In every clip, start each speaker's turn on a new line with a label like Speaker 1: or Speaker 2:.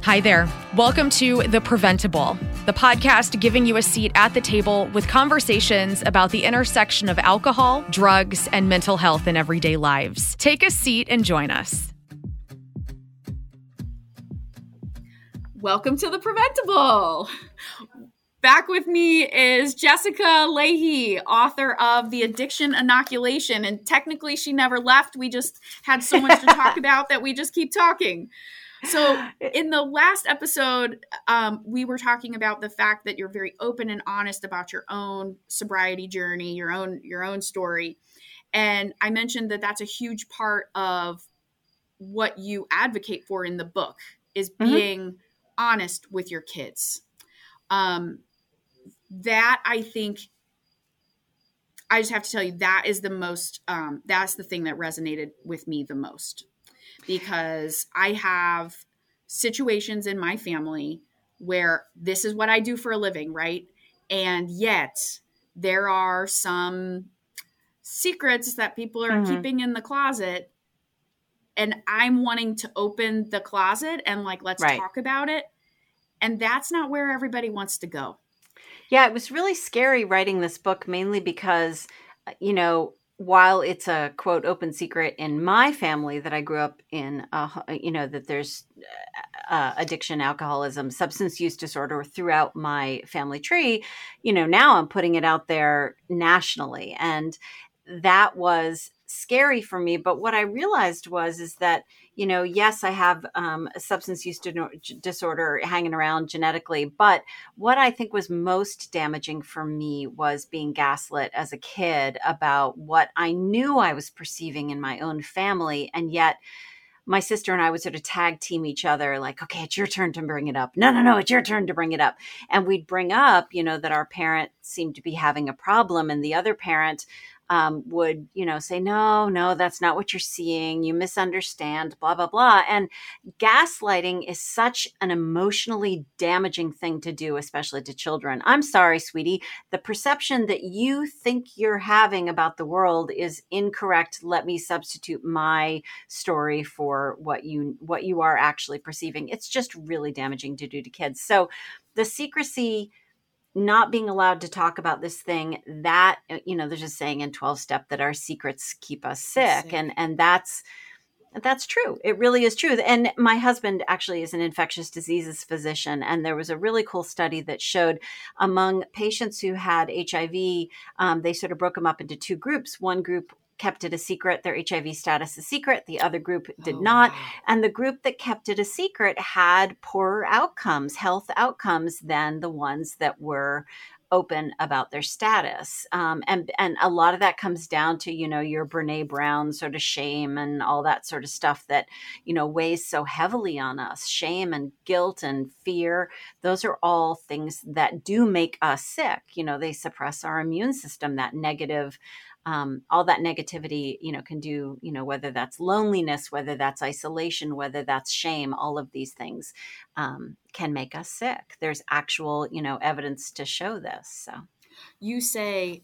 Speaker 1: Hi there. Welcome to The Preventable, the podcast giving you a seat at the table with conversations about the intersection of alcohol, drugs, and mental health in everyday lives. Take a seat and join us.
Speaker 2: Welcome to The Preventable. Back with me is Jessica Leahy, author of The Addiction Inoculation. And technically she never left. We just had so much to talk about that we just keep talking. So in the last episode, we were talking about the fact that you're very open and honest about your own sobriety journey, your own story. And I mentioned that that's a huge part of what you advocate for in the book is being honest with your kids. That I think, I just have to tell you, that is the most, that's the thing that resonated with me the most. Because I have situations in my family where this is what I do for a living, right? And yet there are some secrets that people are keeping in the closet, and I'm wanting to open the closet and let's talk about it. And that's not where everybody wants to go.
Speaker 3: Yeah, it was really scary writing this book, mainly because, while it's a quote open secret in my family that I grew up in, that there's addiction, alcoholism, substance use disorder throughout my family tree, now I'm putting it out there nationally. And that was scary for me. But what I realized is that, yes, I have a substance use disorder hanging around genetically. But what I think was most damaging for me was being gaslit as a kid about what I knew I was perceiving in my own family. And yet my sister and I would sort of tag team each other, like, okay, it's your turn to bring it up. No, it's your turn to bring it up. And we'd bring up, that our parent seemed to be having a problem, and the other parent would, say, no, that's not what you're seeing. You misunderstand, blah, blah, blah. And gaslighting is such an emotionally damaging thing to do, especially to children. I'm sorry, sweetie. The perception that you think you're having about the world is incorrect. Let me substitute my story for what you are actually perceiving. It's just really damaging to do to kids. So the secrecy, not being allowed to talk about this thing, that, there's a saying in 12-step that our secrets keep us sick. And that's true. It really is true. And my husband actually is an infectious diseases physician. And there was a really cool study that showed among patients who had HIV, they sort of broke them up into two groups. One group kept it a secret, their HIV status a secret. The other group did not. Wow. And the group that kept it a secret had poorer outcomes, health outcomes, than the ones that were open about their status. And a lot of that comes down to, your Brene Brown sort of shame and all that sort of stuff that, weighs so heavily on us. Shame and guilt and fear. Those are all things that do make us sick. They suppress our immune system, that negative, all that negativity, can do, whether that's loneliness, whether that's isolation, whether that's shame, all of these things can make us sick. There's actual, evidence to show this. So
Speaker 2: you say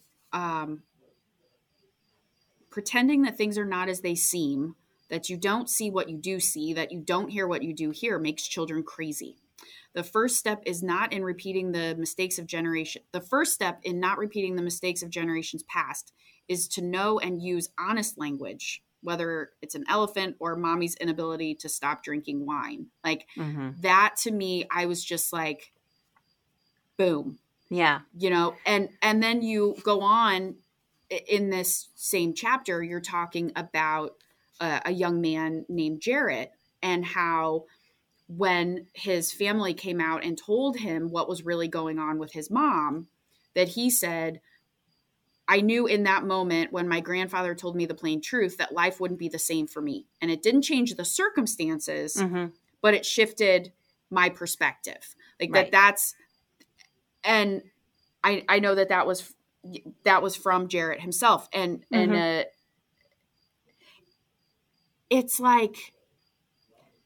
Speaker 2: pretending that things are not as they seem, that you don't see what you do see, that you don't hear what you do hear, makes children crazy. The first step is not in repeating the mistakes of generation. The first step in not repeating the mistakes of generations past is to know and use honest language, whether it's an elephant or mommy's inability to stop drinking wine. That to me, I was just like, boom.
Speaker 3: Yeah.
Speaker 2: And then you go on in this same chapter, you're talking about a young man named Jarrett, and how when his family came out and told him what was really going on with his mom, that he said, I knew in that moment when my grandfather told me the plain truth that life wouldn't be the same for me. And it didn't change the circumstances, but it shifted my perspective.
Speaker 3: Right.
Speaker 2: That's, and I know that was from Jarrett himself. And it's like,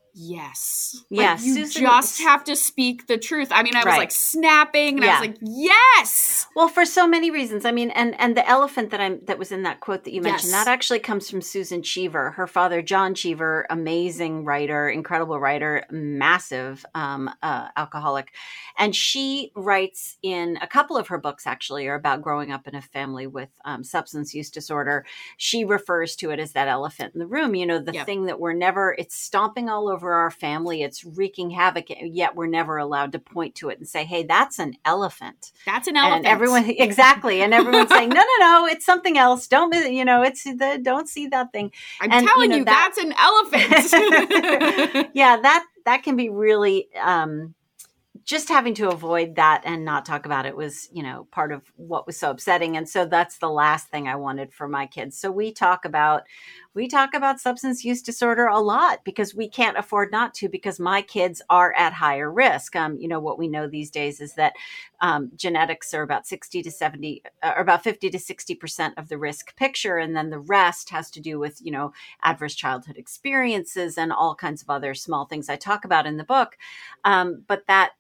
Speaker 2: yes.
Speaker 3: Yeah,
Speaker 2: Like, you
Speaker 3: Susan,
Speaker 2: just have to speak the truth. I mean, I was
Speaker 3: Right.
Speaker 2: like snapping, and I was like, yes.
Speaker 3: Well, for so many reasons. I mean, and the elephant that was in that quote that you mentioned,
Speaker 2: Yes.
Speaker 3: that actually comes from Susan Cheever. Her father, John Cheever, amazing writer, incredible writer, massive alcoholic. And she writes in a couple of her books, actually, are about growing up in a family with substance use disorder. She refers to it as that elephant in the room, you know, the
Speaker 2: Yep.
Speaker 3: thing that it's stomping all over our family. It's wreaking havoc, yet we're never allowed to point to it and say, hey, that's an elephant.
Speaker 2: That's an elephant.
Speaker 3: And everyone, exactly. And everyone's saying, no, it's something else. Don't see that thing.
Speaker 2: I'm telling you, that's an elephant.
Speaker 3: Yeah, that can be really, just having to avoid that and not talk about it was, you know, part of what was so upsetting. And so that's the last thing I wanted for my kids. So we talk about substance use disorder a lot because we can't afford not to, because my kids are at higher risk. You know, what we know these days is that genetics are about 50 to 60% of the risk picture. And then the rest has to do with, you know, adverse childhood experiences and all kinds of other small things I talk about in the book. But that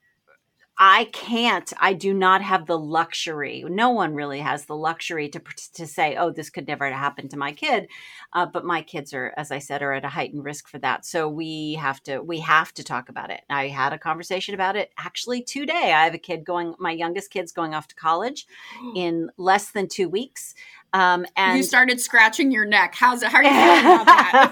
Speaker 3: I do not have the luxury. No one really has the luxury to say, oh, this could never happen to my kid. But my kids are, as I said, are at a heightened risk for that. So we have to talk about it. I had a conversation about it actually today. I have my youngest kid's going off to college in less than 2 weeks. And
Speaker 2: you started scratching your neck. How are you feeling about that?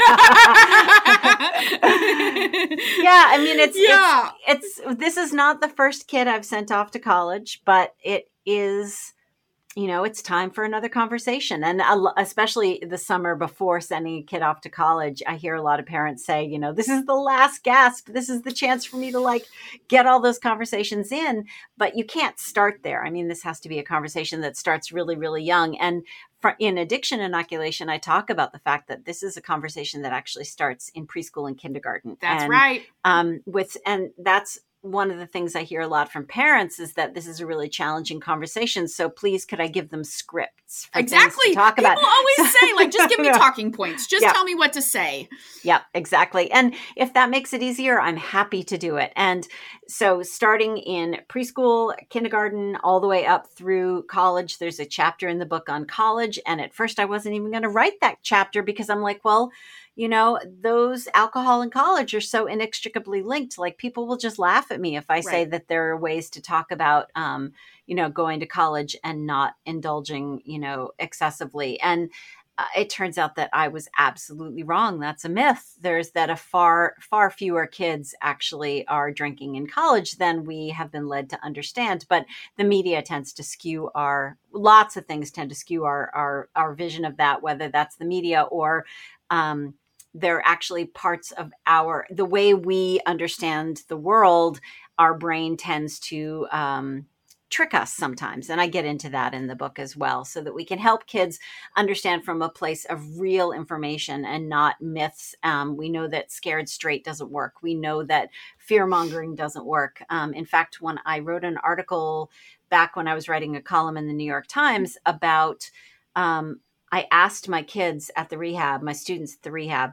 Speaker 3: Yeah, I mean, this is not the first kid I've sent off to college, but it is, you know, it's time for another conversation. And especially the summer before sending a kid off to college, I hear a lot of parents say, you know, this is the last gasp. This is the chance for me to like get all those conversations in, but you can't start there. I mean, this has to be a conversation that starts really, really young. And in addiction inoculation, I talk about the fact that this is a conversation that actually starts in preschool and kindergarten.
Speaker 2: That's right.
Speaker 3: And that's one of the things I hear a lot from parents is that this is a really challenging conversation. So please, could I give them scripts for
Speaker 2: exactly
Speaker 3: things to talk about?
Speaker 2: People always say, like, just give me talking points. Just tell me what to say.
Speaker 3: Yeah, exactly. And if that makes it easier, I'm happy to do it. And so starting in preschool, kindergarten, all the way up through college, there's a chapter in the book on college. And at first I wasn't even going to write that chapter because I'm like, well, you know, those alcohol and college are so inextricably linked. Like, people will just laugh at me if I say that there are ways to talk about, you know, going to college and not indulging, you know, excessively. And it turns out that I was absolutely wrong. That's a myth. There's that a far fewer kids actually are drinking in college than we have been led to understand. But the media tends to skew lots of things tend to skew our vision of that, whether that's the media or, they're actually parts of the way we understand the world. Our brain tends to trick us sometimes. And I get into that in the book as well, so that we can help kids understand from a place of real information and not myths. We know that scared straight doesn't work. We know that fear mongering doesn't work. In fact, when I wrote an article back when I was writing a column in the New York Times about, I asked my kids at the rehab, my students at the rehab,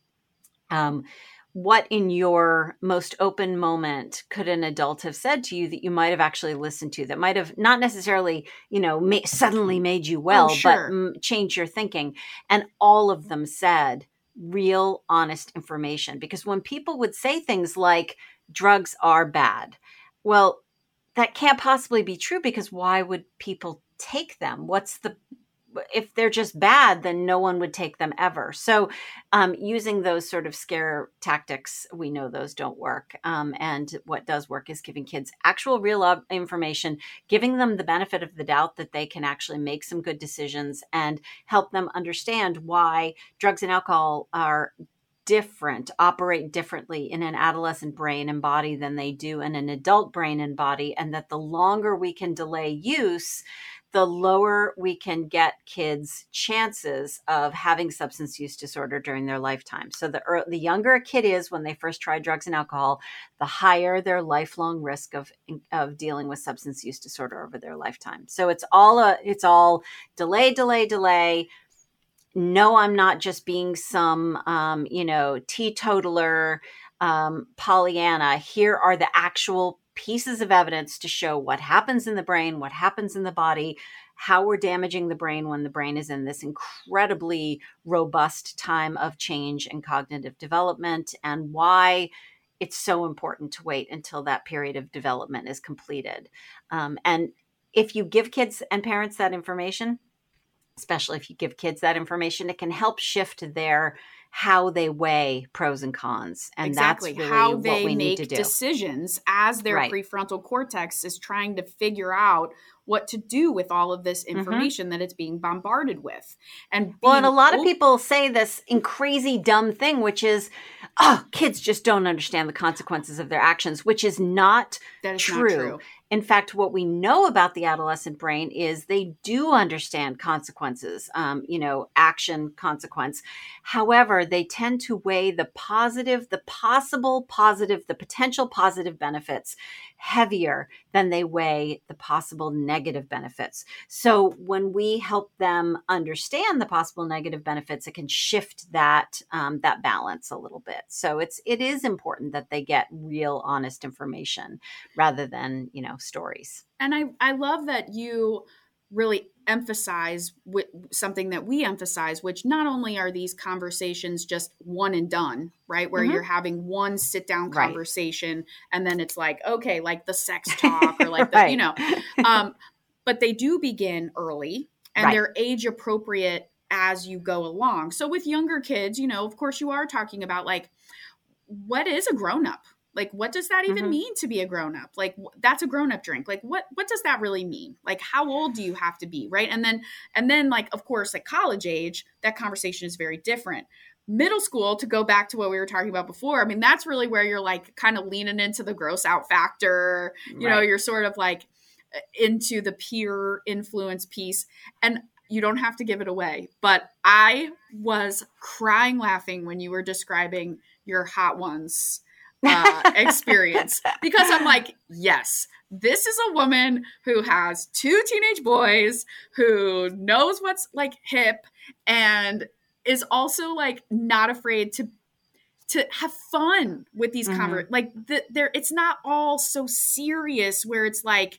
Speaker 3: what in your most open moment could an adult have said to you that you might have actually listened to, that might have not necessarily, you know, suddenly made you well, but changed your thinking? And all of them said real, honest information. Because when people would say things like drugs are bad, well, that can't possibly be true, because why would people take them? If they're just bad, then no one would take them ever. So using those sort of scare tactics, we know those don't work. And what does work is giving kids actual real information, giving them the benefit of the doubt that they can actually make some good decisions, and help them understand why drugs and alcohol operate differently in an adolescent brain and body than they do in an adult brain and body. And that the longer we can delay use, the lower we can get kids' chances of having substance use disorder during their lifetime. So the younger a kid is when they first try drugs and alcohol, the higher their lifelong risk of dealing with substance use disorder over their lifetime. So it's all delay. No, I'm not just being some, teetotaler. Pollyanna, here are the actual pieces of evidence to show what happens in the brain, what happens in the body, how we're damaging the brain when the brain is in this incredibly robust time of change and cognitive development, and why it's so important to wait until that period of development is completed. And if you give kids and parents that information, especially if you give kids that information, it can help shift their how they weigh pros and cons. And
Speaker 2: exactly.
Speaker 3: That's really
Speaker 2: how
Speaker 3: what
Speaker 2: they
Speaker 3: we need
Speaker 2: make
Speaker 3: to do.
Speaker 2: Decisions as their
Speaker 3: Right.
Speaker 2: prefrontal cortex is trying to figure out what to do with all of this information that it's being bombarded with. And
Speaker 3: a lot of people say this crazy dumb thing, which is, oh, kids just don't understand the consequences of their actions, which is not true. In fact, what we know about the adolescent brain is they do understand consequences, action, consequence. However, they tend to weigh the positive, the possible positive, the potential positive benefits heavier than they weigh the possible negative benefits. So when we help them understand the possible negative benefits, it can shift that balance a little bit. So it is important that they get real, honest information rather than, stories.
Speaker 2: And I love that you really emphasize something that we emphasize, which not only are these conversations just one and done, right? Where you're having one sit down conversation and then it's like, okay, like the sex talk or like the, but they do begin early and they're age appropriate as you go along. So with younger kids, of course you are talking about like, what is a grown-up? Like, what does that even mean to be a grown-up? Like, that's a grown-up drink. Like, what does that really mean? Like, how old do you have to be, right? And then, like, of course, at college age, that conversation is very different. Middle school, to go back to what we were talking about before, I mean, that's really where you're, like, kind of leaning into the gross out factor. You know, you're sort of, like, into the peer influence piece. And you don't have to give it away. But I was crying laughing when you were describing your Hot Ones experience, because I'm like, yes, this is a woman who has 2 teenage boys, who knows what's like hip and is also like not afraid to have fun with these like it's not all so serious where it's like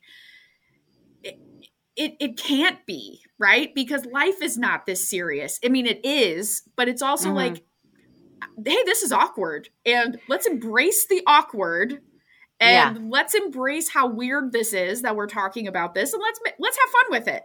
Speaker 2: it can't be, right? Because life is not this serious. I mean, it is, but it's also like, hey, this is awkward, and let's embrace the awkward, and let's embrace how weird this is that we're talking about this, and let's have fun with it.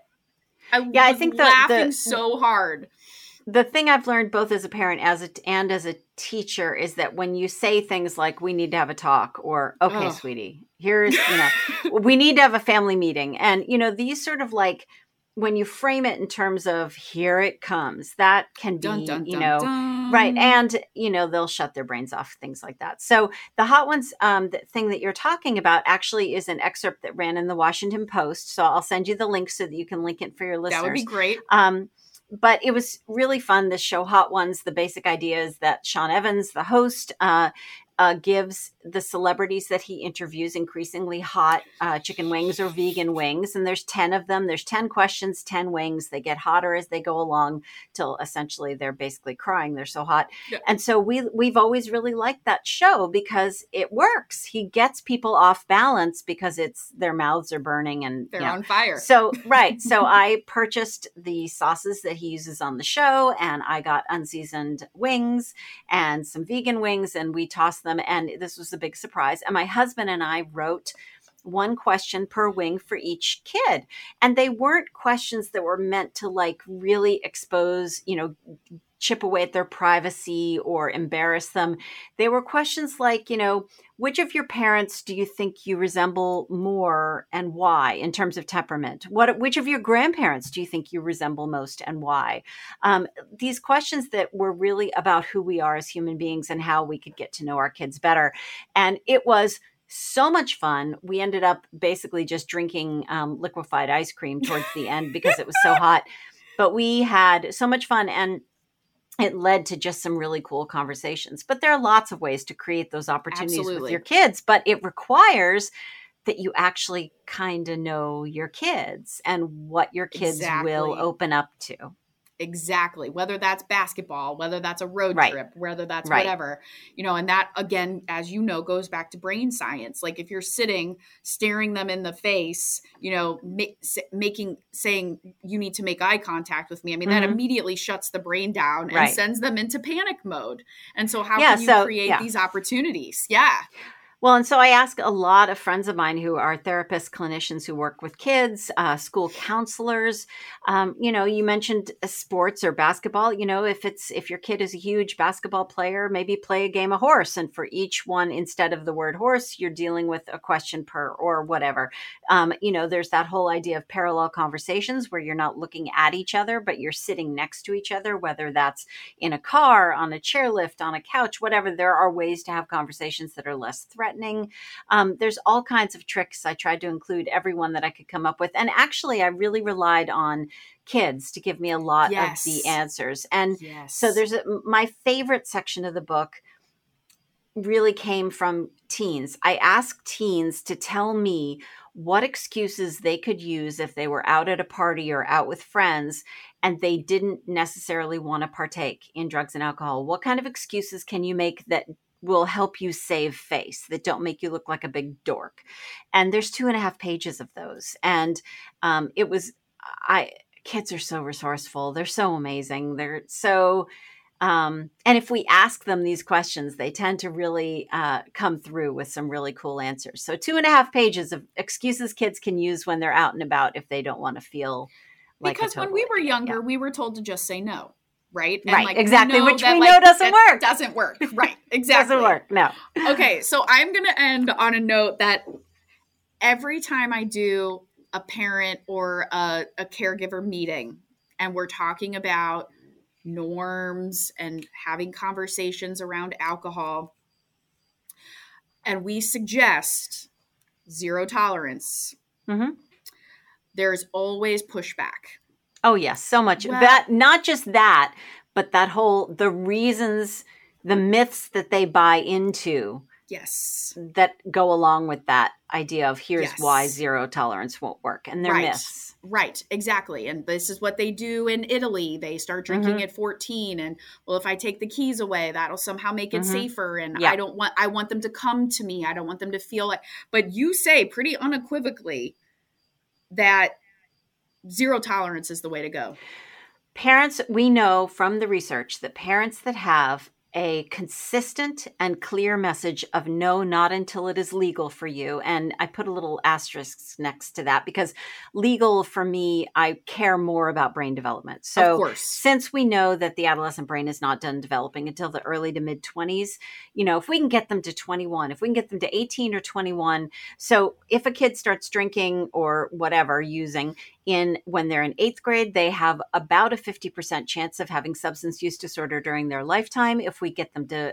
Speaker 2: I think laughing so hard.
Speaker 3: The thing I've learned both as a parent and as a teacher is that when you say things like, we need to have a talk, or, okay, sweetie, here's, we need to have a family meeting. And, these sort of like, when you frame it in terms of here it comes, that can be, dun, dun, dun. Right. And, they'll shut their brains off, things like that. So the Hot Ones, the thing that you're talking about actually is an excerpt that ran in the Washington Post. So I'll send you the link so that you can link it for your listeners.
Speaker 2: That would be great.
Speaker 3: But it was really fun, this show, Hot Ones. The basic idea is that Sean Evans, the host, gives the celebrities that he interviews increasingly hot chicken wings or vegan wings. And there's 10 of them. There's 10 questions, 10 wings. They get hotter as they go along till essentially they're basically crying. They're so hot. Yeah. And so we've always really liked that show because it works. He gets people off balance because their mouths are burning and
Speaker 2: they're on fire.
Speaker 3: So, right. So I purchased the sauces that he uses on the show, and I got unseasoned wings and some vegan wings, and we tossed them. And this was a big surprise. And my husband and I wrote one question per wing for each kid. And they weren't questions that were meant to like really expose, chip away at their privacy or embarrass them. They were questions like, which of your parents do you think you resemble more and why in terms of temperament? Which of your grandparents do you think you resemble most and why? These questions that were really about who we are as human beings and how we could get to know our kids better. And it was so much fun. We ended up basically just drinking liquefied ice cream towards the end because it was so hot. But we had so much fun, and it led to just some really cool conversations. But there are lots of ways to create those opportunities with your kids, but it requires that you actually kind of know your kids and what your kids will open up to.
Speaker 2: Exactly. Whether that's basketball, whether that's a road
Speaker 3: Right.
Speaker 2: trip, whether that's
Speaker 3: Right.
Speaker 2: whatever, and that again, as you know, goes back to brain science. Like if you're sitting, staring them in the face, saying you need to make eye contact with me. I mean, that immediately shuts the brain down and
Speaker 3: Right.
Speaker 2: sends them into panic mode. And so how
Speaker 3: Yeah,
Speaker 2: can you
Speaker 3: so,
Speaker 2: create
Speaker 3: yeah.
Speaker 2: these opportunities? Yeah.
Speaker 3: Well, and so I ask a lot of friends of mine who are therapists, clinicians who work with kids, school counselors. You mentioned sports or basketball. If your kid is a huge basketball player, maybe play a game of horse, and for each one, instead of the word horse, you're dealing with a question per or whatever. There's that whole idea of parallel conversations where you're not looking at each other, but you're sitting next to each other, whether that's in a car, on a chairlift, on a couch, whatever. There are ways to have conversations that are less threatening. There's all kinds of tricks. I tried to include everyone that I could come up with. And actually, I really relied on kids to give me a lot
Speaker 2: Yes.
Speaker 3: of the answers. And
Speaker 2: Yes.
Speaker 3: so my favorite section of the book really came from teens. I asked teens to tell me what excuses they could use if they were out at a party or out with friends and they didn't necessarily want to partake in drugs and alcohol. What kind of excuses can you make that will help you save face, that don't make you look like a big dork? And there's 2.5 pages of those. And kids are so resourceful. They're so amazing. They're so, and if we ask them these questions, they tend to really come through with some really cool answers. So 2.5 pages of excuses kids can use when they're out and about if they don't want to feel like
Speaker 2: because when we were younger, we were told to just say no. Right. And
Speaker 3: right. Exactly. Which we know doesn't work.
Speaker 2: Doesn't work. Right. Exactly.
Speaker 3: Doesn't work. No.
Speaker 2: Okay. So I'm going to end on a note that every time I do a parent or a caregiver meeting and we're talking about norms and having conversations around alcohol, and we suggest zero tolerance, there's always pushback.
Speaker 3: Oh, yes. So much.
Speaker 2: Well,
Speaker 3: that, not just that, but the reasons, the myths that they buy into.
Speaker 2: Yes.
Speaker 3: That go along with that idea of here's why zero tolerance won't work. And they're myths.
Speaker 2: Right. Exactly. And this is what they do in Italy. They start drinking at 14. And well, if I take the keys away, that'll somehow make it safer. And I want them to come to me. I don't want them to feel like, but you say pretty unequivocally that zero tolerance is the way to go.
Speaker 3: Parents, we know from the research that parents that have a consistent and clear message of no, not until it is legal for you. And I put a little asterisk next to that because legal for me, I care more about brain development. So
Speaker 2: of course,
Speaker 3: since we know that the adolescent brain is not done developing until the early to mid 20s, if we can get them to 21, if we can get them to 18 or 21. So if a kid starts drinking or whatever, using when they're in 8th grade, they have about a 50% chance of having substance use disorder during their lifetime. If we get them to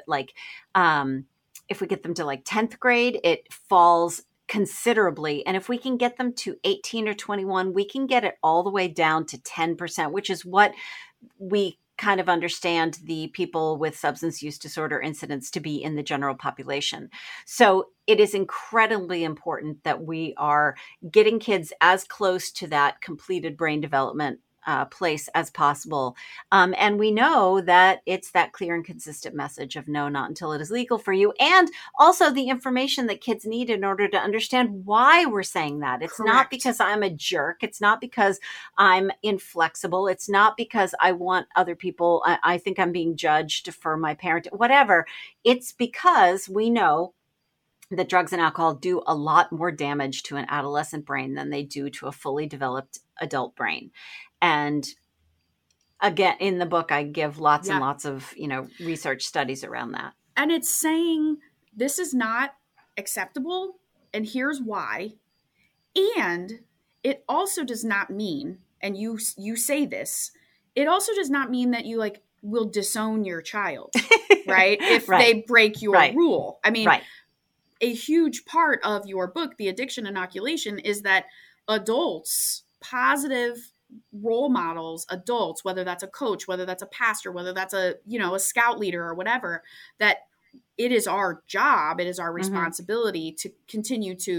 Speaker 3: 10th grade, it falls considerably. And if we can get them to 18 or 21, we can get it all the way down to 10%, which is what we kind of understand the people with substance use disorder incidence to be in the general population. So it is incredibly important that we are getting kids as close to that completed brain development place as possible. And we know that it's that clear and consistent message of no, not until it is legal for you. And also the information that kids need in order to understand why we're saying that. It's
Speaker 2: Correct.
Speaker 3: Not because I'm a jerk. It's not because I'm inflexible. It's not because I want other people, I think I'm being judged for my parent, whatever. It's because we know that drugs and alcohol do a lot more damage to an adolescent brain than they do to a fully developed adult brain. And again, in the book, I give lots and lots of, research studies around that.
Speaker 2: And it's saying this is not acceptable, and here's why. And it also does not mean, and you say this, it also does not mean that you will disown your child, right? If they break your rule. I mean, a huge part of your book, The Addiction Inoculation, is that adults, positive role models, adults, whether that's a coach, whether that's a pastor, whether that's a scout leader or whatever, that it is our job, it is our responsibility to continue to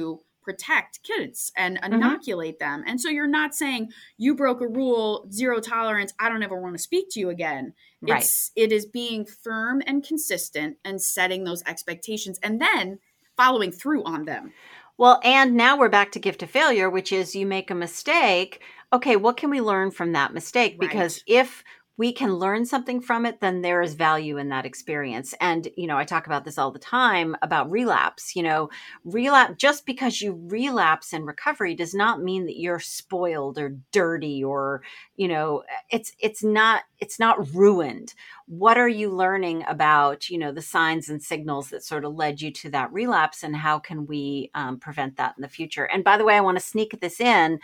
Speaker 2: protect kids and inoculate them. And so you're not saying you broke a rule, 0 tolerance, I don't ever want to speak to you again.
Speaker 3: Right.
Speaker 2: It is being firm and consistent and setting those expectations and then following through on them.
Speaker 3: Well, and now we're back to gift of failure, which is you make a mistake. Okay, what can we learn from that mistake? Because if we can learn something from it, then there is value in that experience. And, I talk about this all the time about relapse. Relapse, just because you relapse in recovery does not mean that you're spoiled or dirty or, it's not ruined. What are you learning about, the signs and signals that sort of led you to that relapse, and how can we prevent that in the future? And by the way, I want to sneak this in.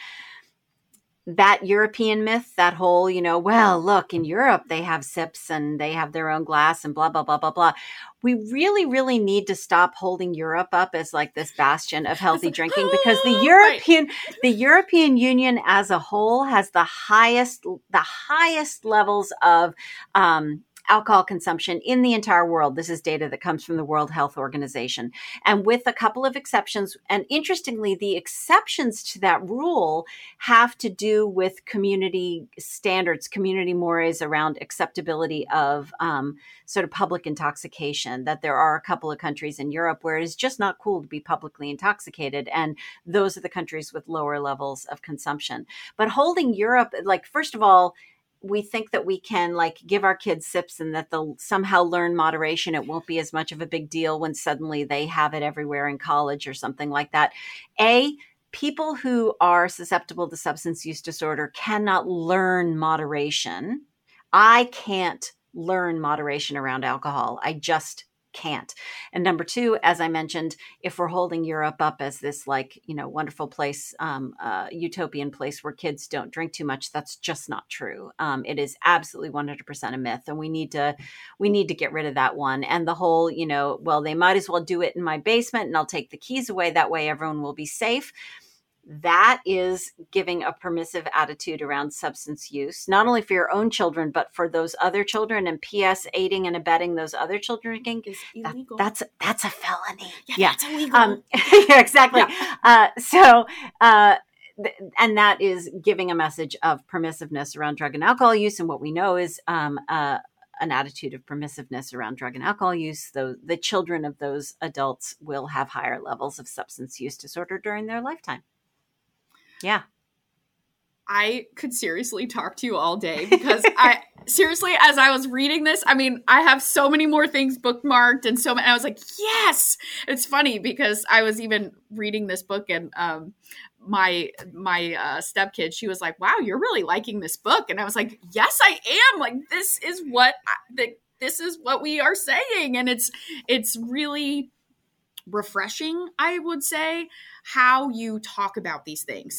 Speaker 3: That European myth, that whole, well, look, in Europe, they have sips and they have their own glass and blah, blah, blah, blah, blah. We really, really need to stop holding Europe up as like this bastion of healthy drinking, because the European Union as a whole has the highest levels of, alcohol consumption in the entire world. This is data that comes from the World Health Organization. And with a couple of exceptions, and interestingly, the exceptions to that rule have to do with community standards, community mores around acceptability of sort of public intoxication, that there are a couple of countries in Europe where it is just not cool to be publicly intoxicated. And those are the countries with lower levels of consumption. But holding Europe, like, first of all, we think that we can like give our kids sips and that they'll somehow learn moderation. It won't be as much of a big deal when suddenly they have it everywhere in college or something like that. People who are susceptible to substance use disorder cannot learn moderation. I can't learn moderation around alcohol. I just can't. And number two, as I mentioned, if we're holding Europe up as this like, wonderful place, utopian place where kids don't drink too much, that's just not true. It is absolutely 100% a myth. And we need to get rid of that one. And the whole, well, they might as well do it in my basement and I'll take the keys away. That way everyone will be safe. That is giving a permissive attitude around substance use, not only for your own children, but for those other children. And P.S. aiding and abetting those other children drinking is illegal. That's a felony.
Speaker 2: Yeah. It's illegal.
Speaker 3: Yeah, exactly.
Speaker 2: Yeah.
Speaker 3: And that is giving a message of permissiveness around drug and alcohol use. And what we know is an attitude of permissiveness around drug and alcohol use. Though the children of those adults will have higher levels of substance use disorder during their lifetime. Yeah.
Speaker 2: I could seriously talk to you all day because as I was reading this, I have so many more things bookmarked and I was like, yes. It's funny because I was even reading this book and my stepkid, she was like, wow, you're really liking this book. And I was like, yes, I am. Like, this is what we are saying. And it's really refreshing, I would say, how you talk about these things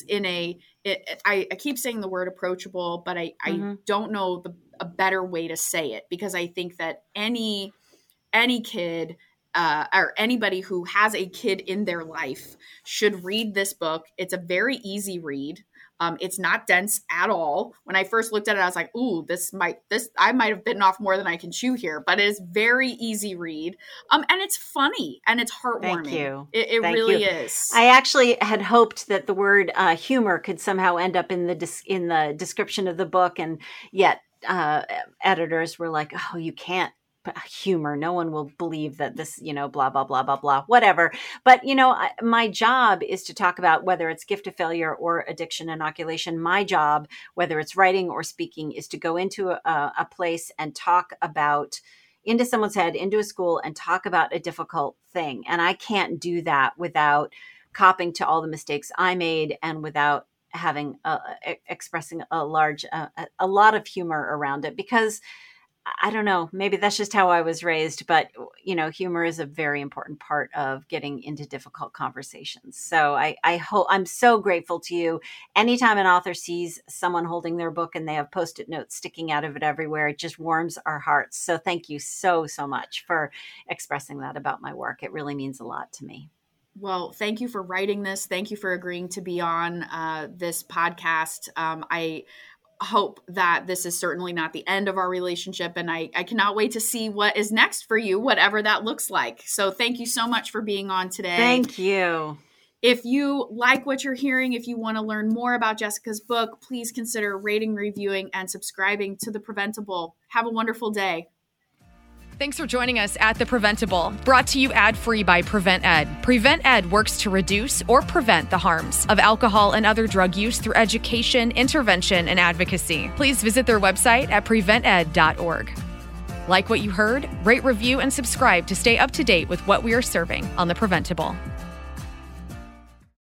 Speaker 2: I keep saying the word approachable, but I don't know a better way to say it, because I think that any kid or anybody who has a kid in their life should read this book. It's a very easy read. It's not dense at all. When I first looked at it, I was like, ooh, I might have bitten off more than I can chew here, but it is very easy read. And it's funny and it's heartwarming.
Speaker 3: Thank you.
Speaker 2: It really is.
Speaker 3: I actually had hoped that the word humor could somehow end up in the description of the book. And yet editors were like, oh, you can't. Humor. No one will believe that this, blah, blah, blah, blah, blah, whatever. But, my job is to talk about whether it's gift of failure or addiction inoculation. My job, whether it's writing or speaking, is to go into a place and talk about, into someone's head, into a school, and talk about a difficult thing. And I can't do that without copping to all the mistakes I made and without having expressing a lot of humor around it, because I don't know, maybe that's just how I was raised, but humor is a very important part of getting into difficult conversations. So I hope, I'm so grateful to you. Anytime an author sees someone holding their book and they have Post-it notes sticking out of it everywhere, it just warms our hearts. So thank you so much for expressing that about my work. It really means a lot to me.
Speaker 2: Well, thank you for writing this. Thank you for agreeing to be on this podcast. I hope that this is certainly not the end of our relationship, and I cannot wait to see what is next for you, whatever that looks like. So thank you so much for being on today.
Speaker 3: Thank you.
Speaker 2: If you like what you're hearing, if you want to learn more about Jessica's book, please consider rating, reviewing, and subscribing to The Preventable. Have a wonderful day.
Speaker 1: Thanks for joining us at The Preventable, brought to you ad-free by Prevent Ed. Prevent Ed works to reduce or prevent the harms of alcohol and other drug use through education, intervention, and advocacy. Please visit their website at prevented.org. Like what you heard? Rate, review, and subscribe to stay up to date with what we are serving on The Preventable.